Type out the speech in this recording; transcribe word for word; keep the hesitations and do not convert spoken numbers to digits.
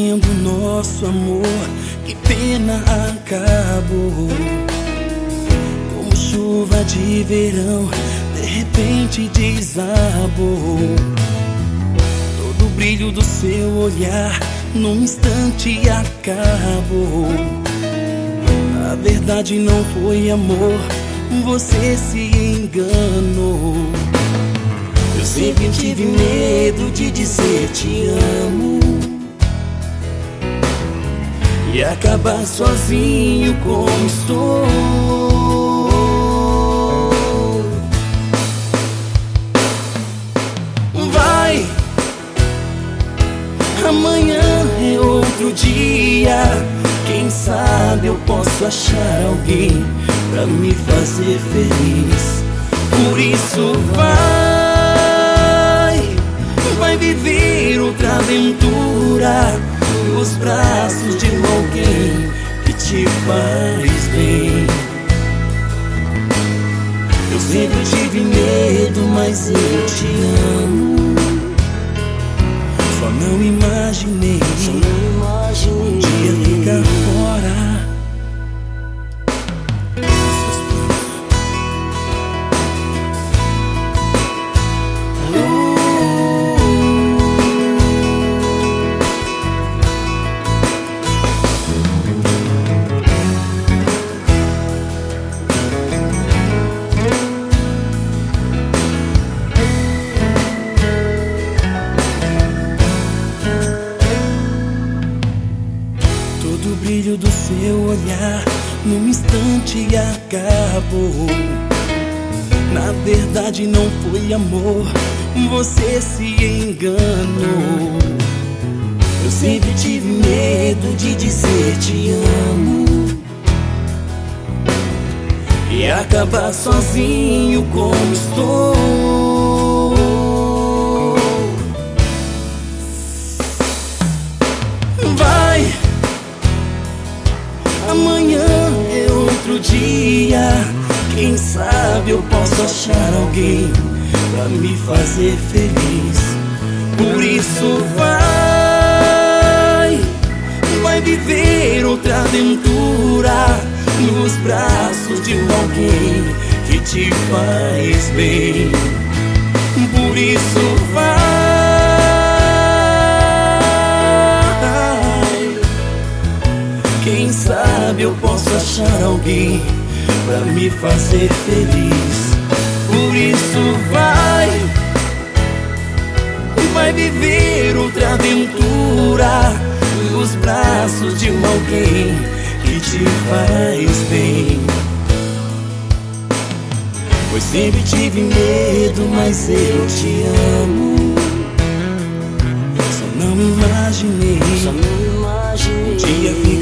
vendo nosso amor, que pena acabou. Como chuva de verão, de repente desabou. Todo o brilho do seu olhar, num instante acabou. A verdade não foi amor, você se enganou. Eu sempre tive medo de dizer te amo e acabar sozinho como estou. Vai, amanhã é outro dia. Quem sabe eu posso achar alguém pra me fazer feliz. Por isso vai, vai viver outra aventura nos braços de alguém que te faz bem. Eu sempre tive medo, mas eu te amo. Só não imaginei, Só não imaginei um dia ficar fora. Todo o brilho do seu olhar, num instante acabou. Na verdade não foi amor, você se enganou. Eu sempre tive medo de dizer te amo e acabar sozinho como estou. Vai, amanhã é outro dia. Quem sabe eu posso achar alguém pra me fazer feliz. Por isso vai, vai viver outra aventura nos braços de alguém que te faz bem. Por isso vai, quem sabe eu posso achar alguém pra me fazer feliz. Por isso vai, vai viver outra aventura nos braços de alguém que te faz bem. Pois sempre tive medo, mas eu te amo. Só não imaginei, Só não imaginei um dia ficar